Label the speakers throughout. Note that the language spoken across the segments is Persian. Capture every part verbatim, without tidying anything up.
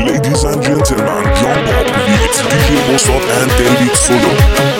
Speaker 1: Ladies and gentlemen, Young Bob with D J Mosop and David Solo.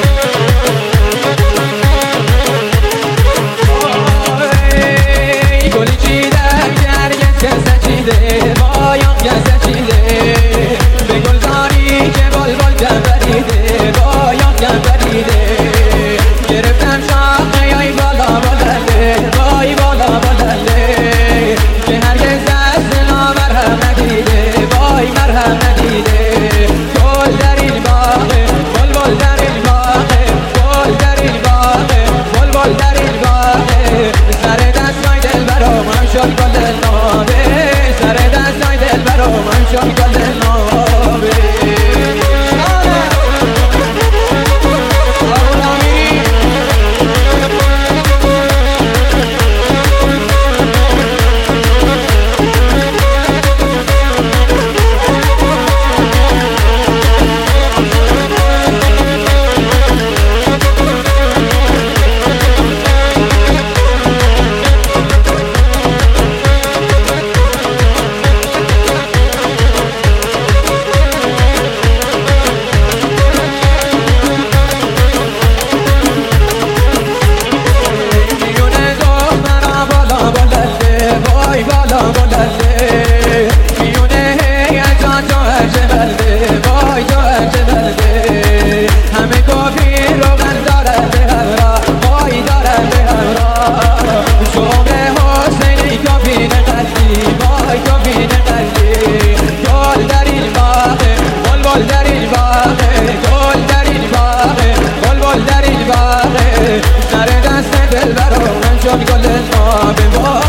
Speaker 2: گلی چیدن گرگت که سچیده بایان که سچیده به گلزاری که بل بل که بریده بایان که بریده گرفتم شاقه یای بالا بلنده بای بالا بلنده که هرگز دست نامرهم ندیده بای مرهم ندیده گل در این باغه بل بل در این باغه گل در این باغه بل بل در این باغه سر دستای دل برا من شد گل نابه سر دستای دل برا من شد گل نابه سر دست دل برا من شد گل نابه